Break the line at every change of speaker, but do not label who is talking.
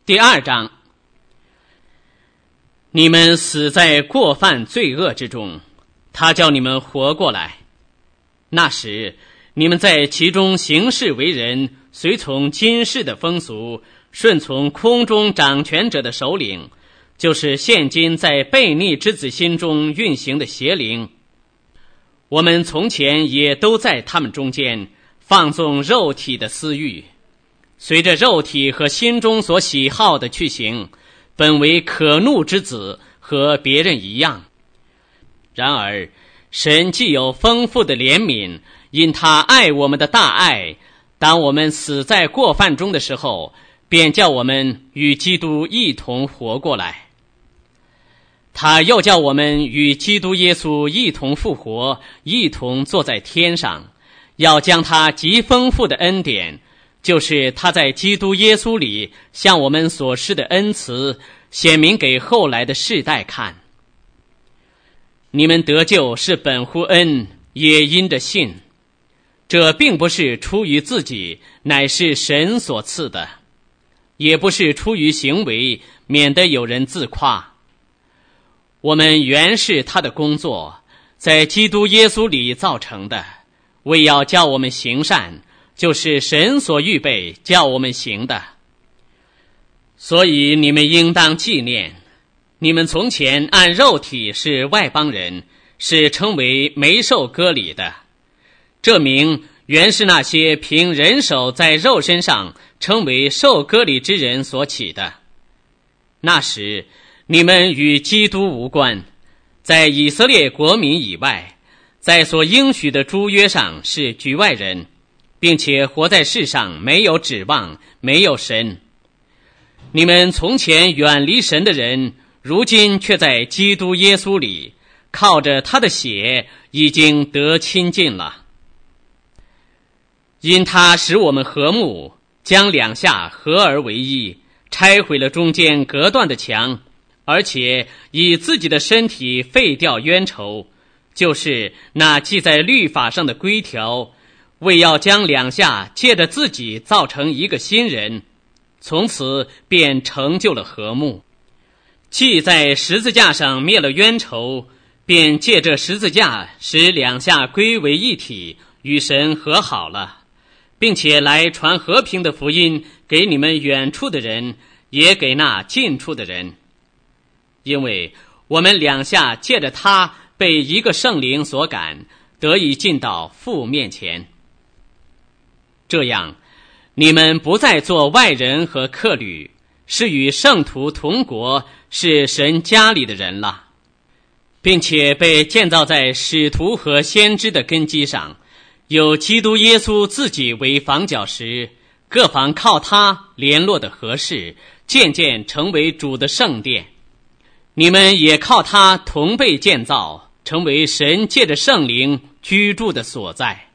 第2章，你们死在过犯罪恶之中，他叫你们活过来。那时你们在其中行事为人，随从今世的风俗，顺从空中掌权者的首领，就是现今在悖逆之子心中运行的邪灵。我们从前也都在他们中间放纵肉体的私欲，随着肉体和心中所喜好的去行，本为可怒之子，和别人一样。然而神既有丰富的怜悯，因他爱我们的大爱，当我们死在过犯中的时候，便叫我们与基督一同活过来。他又叫我们与基督耶稣一同复活，一同坐在天上，要将他极丰富的恩典，就是他在基督耶稣里向我们所施的恩慈，显明给后来的世代看。你们得救是本乎恩，也因着信。这并不是出于自己，乃是神所赐的；也不是出于行为，免得有人自夸。我们原是他的工作，在基督耶稣里造成的，为要叫我们行善，就是神所预备叫我们行的。所以你们应当纪念，你们从前按肉体是外邦人，是称为没受割礼的。这名原是那些凭人手在肉身上称为受割礼之人所起的。那时你们与基督无关，在以色列国民以外，在所应许的诸约上是局外人，并且活在世上没有指望，没有神。你们从前远离神的人，如今却在基督耶稣里，靠着他的血已经得亲近了。因他使我们和睦，将两下合而为一，拆毁了中间隔断的墙，而且以自己的身体废掉冤仇，就是那记在律法上的规条，为要将两下借着自己造成一个新人，从此便成就了和睦。既在十字架上灭了冤仇，便借着十字架使两下归为一体，与神和好了，并且来传和平的福音给你们远处的人，也给那近处的人。因为我们两下借着他被一个圣灵所感，得以进到父面前。这样你们不再做外人和客旅，是与圣徒同国，是神家里的人了，并且被建造在使徒和先知的根基上，有基督耶稣自己为房角石，各房靠他联络的合适，渐渐成为主的圣殿。你们也靠他同被建造，成为神借着圣灵居住的所在。